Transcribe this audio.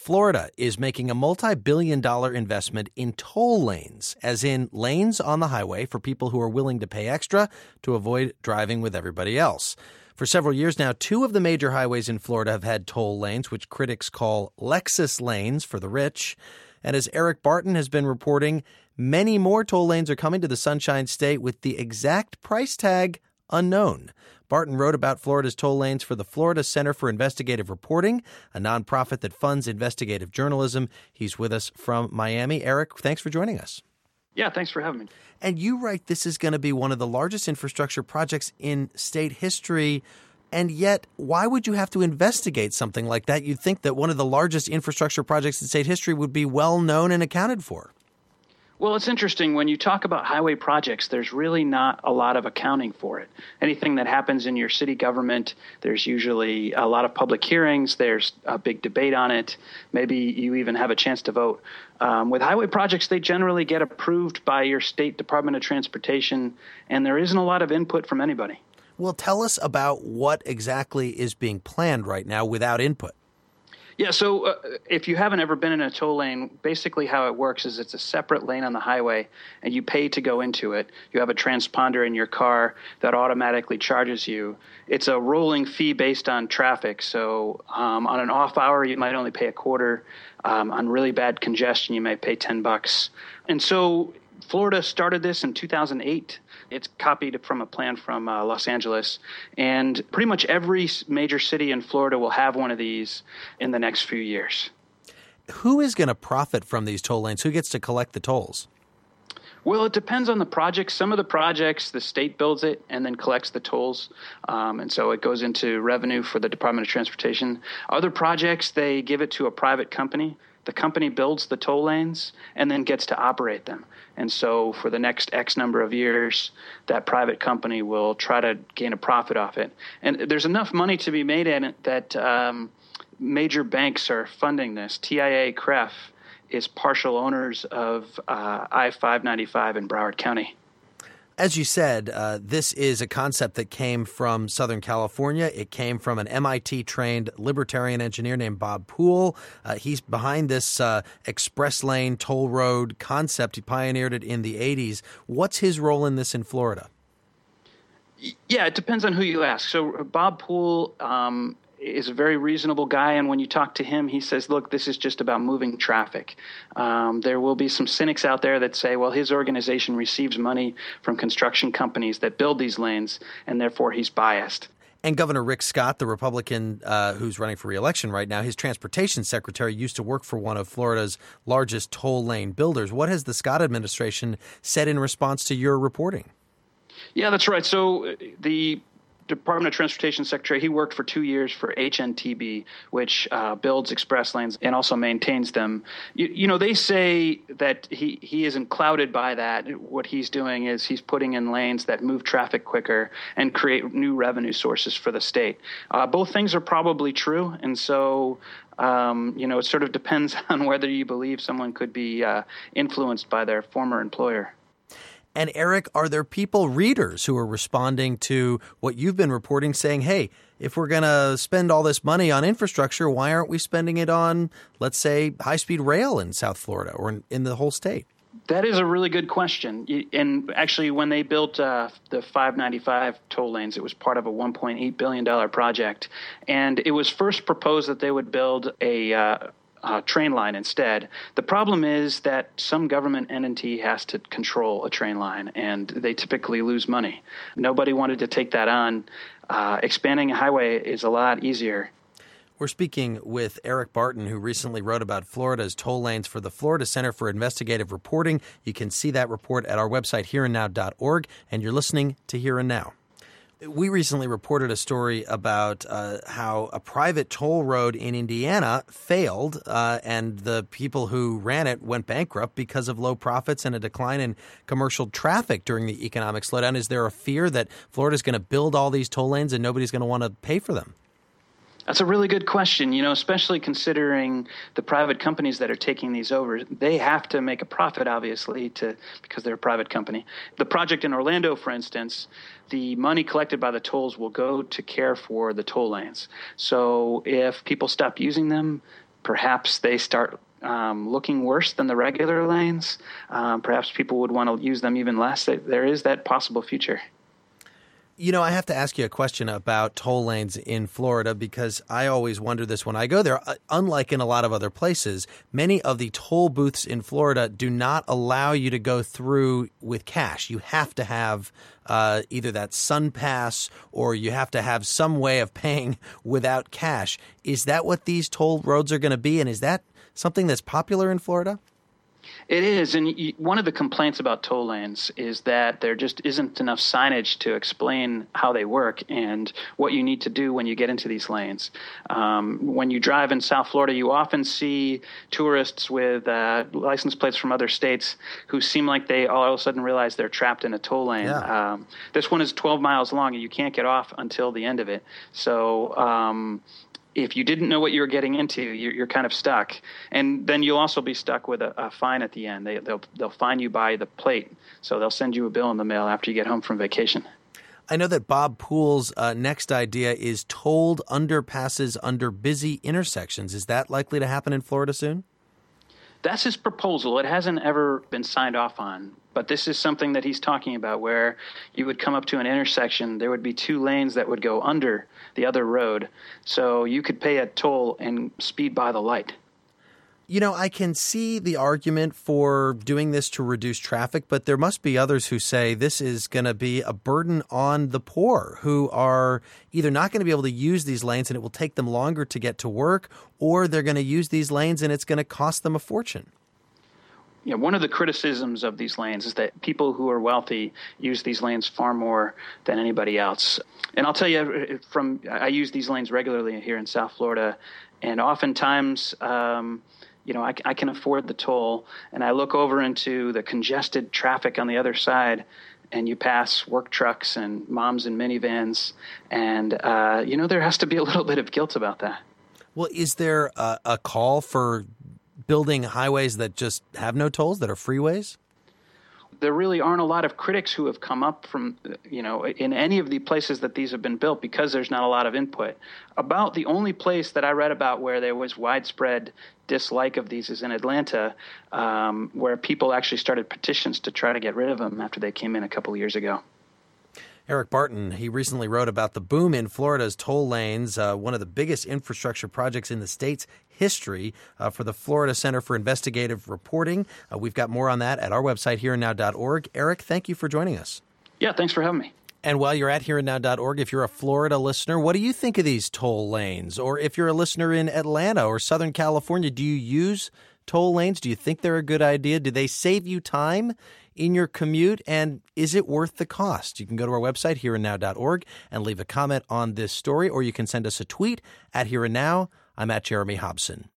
Florida is making a multi-billion-dollar investment in toll lanes, as in lanes on the highway for people who are willing to pay extra to avoid driving with everybody else. For several years now, two of the major highways in Florida have had toll lanes, which critics call Lexus lanes for the rich. And as Eric Barton has been reporting, many more toll lanes are coming to the Sunshine State with the exact price tag unknown. Barton wrote about Florida's toll lanes for the Florida Center for Investigative Reporting, a nonprofit that funds investigative journalism. He's with us from Miami. Eric, thanks for joining us. Yeah, thanks for having me. And you write this is going to be one of the largest infrastructure projects in state history. And yet, why would you have to investigate something like that? You'd think that one of the largest infrastructure projects in state history would be well known and accounted for. Well, it's interesting. When you talk about highway projects, there's really not a lot of accounting for it. Anything that happens in your city government, there's usually a lot of public hearings. There's a big debate on it. Maybe you even have a chance to vote. With highway projects, they generally get approved by your state Department of Transportation, and there isn't a lot of input from anybody. Well, tell us about what exactly is being planned right now without input. Yeah, so if you haven't ever been in a toll lane, basically how it works is it's a separate lane on the highway, and you pay to go into it. You have a transponder in your car that automatically charges you. It's a rolling fee based on traffic. So on an off hour, you might only pay a quarter. On really bad congestion, you may pay $10. And so Florida started this in 2008. It's copied from a plan from Los Angeles. And pretty much every major city in Florida will have one of these in the next few years. Who is going to profit from these toll lanes? Who gets to collect the tolls? Well, it depends on the project. Some of the projects, the state builds it and then collects the tolls. And so it goes into revenue for the Department of Transportation. Other projects, they give it to a private company. The company builds the toll lanes and then gets to operate them. And so for the next X number of years, that private company will try to gain a profit off it. And there's enough money to be made in it that major banks are funding this. TIAA CREF is partial owners of I-595 in Broward County. As you said, this is a concept that came from Southern California. It came from an MIT-trained libertarian engineer named Bob Poole. He's behind this express lane toll road concept. He pioneered it in the 80s. What's his role in this in Florida? Yeah, it depends on who you ask. So Bob Poole is a very reasonable guy, and when you talk to him, he says, look, this is just about moving traffic. There will be some cynics out there that say, well, his organization receives money from construction companies that build these lanes, and therefore he's biased. And Governor Rick Scott, the Republican who's running for re-election right now, his transportation secretary used to work for one of Florida's largest toll lane builders. What has the Scott administration said in response to your reporting? Yeah, that's right. So the Department of Transportation Secretary, he worked for 2 years for HNTB, which builds express lanes and also maintains them. You know, they say that he isn't clouded by that. What he's doing is he's putting in lanes that move traffic quicker and create new revenue sources for the state. Both things are probably true, and so it sort of depends on whether you believe someone could be influenced by their former employer. And Eric, are there readers who are responding to what you've been reporting saying, hey, if we're going to spend all this money on infrastructure, why aren't we spending it on, let's say, high-speed rail in South Florida or in the whole state? That is a really good question. And actually, when they built the 595 toll lanes, it was part of a $1.8 billion project. And it was first proposed that they would build a train line instead. The problem is that some government entity has to control a train line, and they typically lose money. Nobody wanted to take that on. Expanding a highway is a lot easier. We're speaking with Eric Barton, who recently wrote about Florida's toll lanes for the Florida Center for Investigative Reporting. You can see that report at our website, hereandnow.org, and you're listening to Here and Now. We recently reported a story about how a private toll road in Indiana failed and the people who ran it went bankrupt because of low profits and a decline in commercial traffic during the economic slowdown. Is there a fear that Florida's going to build all these toll lanes and nobody's going to want to pay for them? That's a really good question, especially considering the private companies that are taking these over. They have to make a profit, obviously, because they're a private company. The project in Orlando, for instance, the money collected by the tolls will go to care for the toll lanes. So if people stop using them, perhaps they start looking worse than the regular lanes. Perhaps people would want to use them even less. There is that possible future. You know, I have to ask you a question about toll lanes in Florida because I always wonder this when I go there. Unlike in a lot of other places, many of the toll booths in Florida do not allow you to go through with cash. You have to have either that SunPass or you have to have some way of paying without cash. Is that what these toll roads are going to be? And is that something that's popular in Florida? It is, and one of the complaints about toll lanes is that there just isn't enough signage to explain how they work and what you need to do when you get into these lanes. When you drive in South Florida, you often see tourists with license plates from other states who seem like they all of a sudden realize they're trapped in a toll lane. Yeah. This one is 12 miles long, and you can't get off until the end of it. So if you didn't know what you were getting into, you're kind of stuck. And then you'll also be stuck with a fine at the end. They'll fine you by the plate. So they'll send you a bill in the mail after you get home from vacation. I know that Bob Poole's next idea is tolled underpasses under busy intersections. Is that likely to happen in Florida soon? That's his proposal. It hasn't ever been signed off on. But this is something that he's talking about where you would come up to an intersection. There would be two lanes that would go under the other road. So you could pay a toll and speed by the light. You know, I can see the argument for doing this to reduce traffic, but there must be others who say this is going to be a burden on the poor who are either not going to be able to use these lanes and it will take them longer to get to work, or they're going to use these lanes and it's going to cost them a fortune. Yeah, one of the criticisms of these lanes is that people who are wealthy use these lanes far more than anybody else. And I'll tell you, I use these lanes regularly here in South Florida, and oftentimes, I can afford the toll, and I look over into the congested traffic on the other side, and you pass work trucks and moms in minivans, and there has to be a little bit of guilt about that. Well, is there a call for building highways that just have no tolls, that are freeways? There really aren't a lot of critics who have come up from, in any of the places that these have been built because there's not a lot of input. About the only place that I read about where there was widespread dislike of these is in Atlanta, where people actually started petitions to try to get rid of them after they came in a couple of years ago. Eric Barton, he recently wrote about the boom in Florida's toll lanes, one of the biggest infrastructure projects in the state's history, for the Florida Center for Investigative Reporting. We've got more on that at our website, hereandnow.org. Eric, thank you for joining us. Yeah, thanks for having me. And while you're at hereandnow.org, if you're a Florida listener, what do you think of these toll lanes? Or if you're a listener in Atlanta or Southern California, do you use toll lanes? Do you think they're a good idea? Do they save you time in your commute? And is it worth the cost? You can go to our website, hereandnow.org, and leave a comment on this story, or you can send us a tweet at hereandnow. I'm at Jeremy Hobson.